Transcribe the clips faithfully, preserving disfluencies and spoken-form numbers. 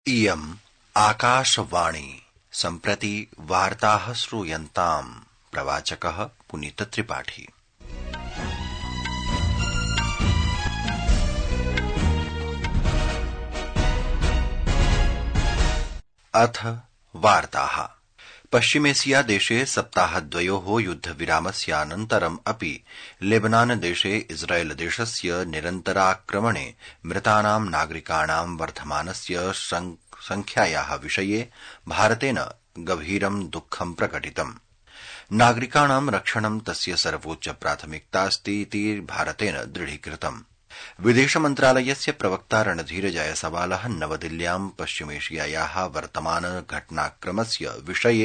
इयम् आकाशवाणी सम्प्रति वार्ताः श्रूयन्ताम्। प्रवाचकः पुनीतत्रिपाठी। अथ वार्ताः। पश्चिमेशिया देशे सप्ताहद्वयोः युद्धविरामस्यानन्तरम् अपि लेबनान देशे इस्राएल देशस्य निरन्तराक्रमणे मृतानां नागरिकाणां वर्धमानस्य संख्यायाः विषये भारतेन गभीरं दुःखं प्रकटितम्। नागरिकाणां रक्षणं तस्य सर्वोच्च प्राथमिकतास्ति इति भारतेन दृढीकृतम्। विदेशमन्त्रालयस्य प्रवक्ता रणधीर जायसवालः नवदिल्ल्यां पश्चिमेशियायाः वर्तमान घटनाक्रमस्य विषये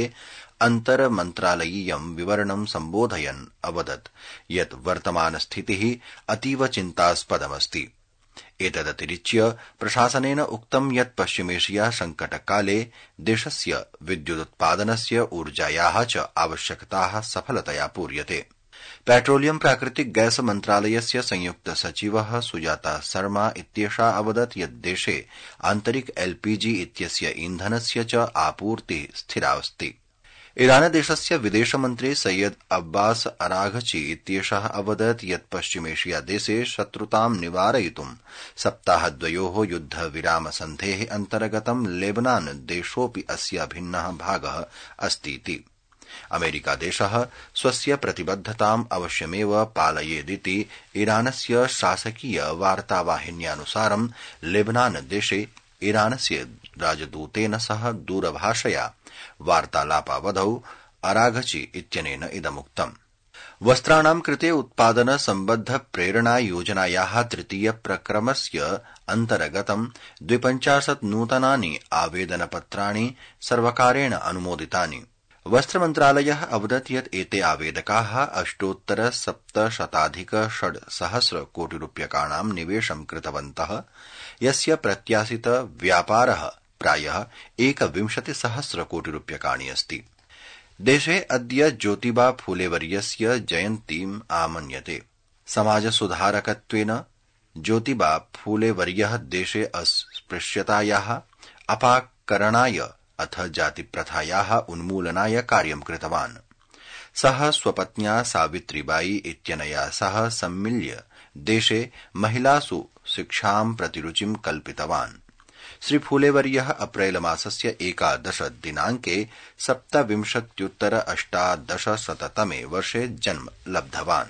अन्तर्मन्त्रालयीयं विवरणं सम्बोधयन् अवदत् यत् वर्तमानस्थितिः अतीव चिन्तास्पदमस्ति। एतदतिरिच्य प्रशासनेन उक्तं यत् पश्चिमेशिया संकटकाले देशस्य विद्युदुत्पादनस्य ऊर्जायाः च आवश्यकताः सफलतया पूर्यते। पेट्रोलियम प्राकृतिक गैस मन्त्रालयस्य संयुक्त सचिवः सुजाता शर्मा इत्येषा अवदत् यत् देशे आन्तरिक एलपीजी इत्यस्य ईन्धनस्य च आपूर्तिः स्थिरास्ति। ईरानदेशस्य विदेशमन्त्री सैयद अब्बास अराघची इत्येषः अवदत् यत् पश्चिमेशिया देशे शत्रुतां निवारयितुं सप्ताहद्वयोः युद्धविरामसन्धेः अन्तर्गतं लेबनान देशोऽपि अस्य अभिन्नः भागः अस्तीति। अमेरिकादेशः स्वस्य प्रतिबद्धताम् अवश्यमेव पालयेदिति ईरानस्य शासकीय वार्तावाहिन्यानुसारं लेबनान देशे ईरानस्य राजदूतेन सह दूरभाषया वार्तालापावधौ अराघची इत्यनेन इदमुक्तम्। वस्त्राणां कृते उत्पादन सम्बद्ध प्रेरणा योजनायाः तृतीय प्रक्रमस्य अन्तर्गतं द्विपञ्चाशत् नूतनानि आवेदनपत्राणि सर्वकारेण अनुमोदितानि। वस्त्रमन्त्रालयः अवदत् यत् एते आवेदकाः अष्टोत्तर सप्तशताधिक षड् सहस्र कोटिरूप्यकाणां निवेशं कृतवन्तः, यस्य प्रत्याशित व्यापारः प्रायः एकविंशतिसहस्र कोटिरूप्यकाणि अस्ति। देशे अद्य ज्योतिबा फूलेवर्यस्य जयन्तीम् आमन्यते। समाजसुधारकत्वेन ज्योतिबा फूलेवर्यः देशे अस्पृश्यतायाः अपाकरणाय अथ जातिप्रथायाः उन्मूलनाय कार्यं कृतवान्। सः स्वपत्न्या सावित्रीबाई इत्यनया सह सम्मिल्य देशे महिलासु शिक्षां प्रतिरुचिं कल्पितवान्। श्री फूलेवर्यः अप्रैल मासस्य एकादश दिनाङ्के सप्तविंशत्युत्तर अष्टादशशततमे वर्षे जन्म लब्धवान्।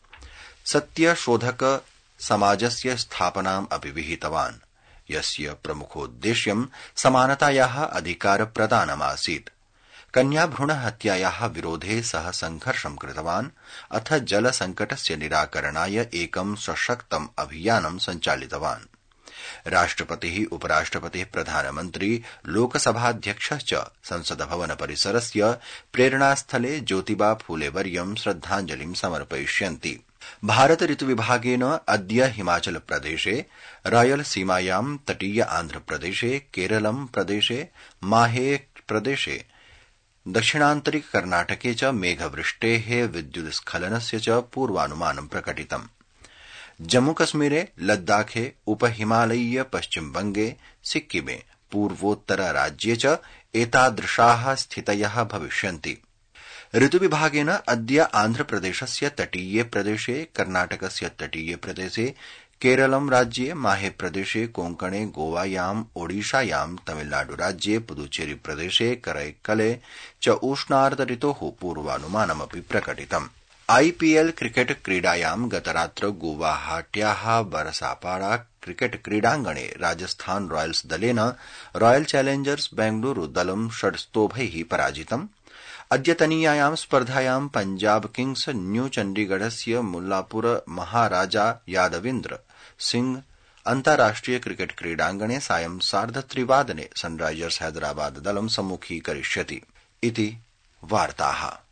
सत्यशोधक समाजस्य स्थापनाम् अपि विहितवान्, यस्य प्रमुखोद्देश्यं समानतायाः अधिकारप्रदानमासीत्। कन्याभ्रूणहत्यायाः विरोधे सः संघर्षं कृतवान् अथ जलसंकटस्य निराकरणाय एकं सशक्तम् अभियानं सञ्चालितवान्। राष्ट्रपतिः, उपराष्ट्रपतिः, प्रधानमन्त्री, लोकसभाध्यक्षः च संसदभवन परिसरस्य प्रेरणास्थले ज्योतिबा फूलेवर्यं श्रद्धाञ्जलिं समर्पयिष्यन्ति। भारत ऋतुविभागेन अद्य हिमाचल प्रदेशे, रायलसीमायां, तटीय आन्ध्रप्रदेशे, केरलं प्रदेशे, माहे प्रदेशे, दक्षिणान्तरिक कर्णाटके च मेघवृष्टेः, विद्युत्स्खलनस्य च पूर्वानुमानं प्रकटितम्। जम्मूकश्मीरे, लद्दाखे, उपहिमालयीय पश्चिमबंगे, सिक्किमे, पूर्वोत्तरराज्ये च एतादृशाः स्थितयः भविष्यन्ति। ऋतुविभागेन अद्य आन्ध्रप्रदेशस्य तटीये प्रदेशे, कर्णाटकस्य तटीये प्रदेशे, केरलं राज्ये, माहे प्रदेशे, कोंकणे, गोवायां, ओडिशायां, तमिलनाडुराज्ये, पुदुचेरी प्रदेशे, करैक्कले च उष्णार्ध ऋतोः पूर्वानुमानमपि प्रकटितम्। आईपीएल क्रिकेट क्रीडायां गतरात्रौ गुवाहाट्याः बरसापाड़ा क्रिकेट क्रीडाङ्गणे राजस्थान रॉयल्स दलेन रॉयल चैलेंजर्स बेंगलुरू दलं षड्स्तोभैः पराजितम्। अद्यतनीयायां स्पर्धायां पंजाब किंग्स न्यू चण्डीगढस्य मुल्लापुर महाराजा यादविन्द्र सिंह अन्ताराष्ट्रिय क्रिकेट क्रीडाङ्गणे सायं सार्धत्रिवादने सनराइजर्स हैदराबाद दलं सम्मुखीकरिष्यति इति वार्ताः।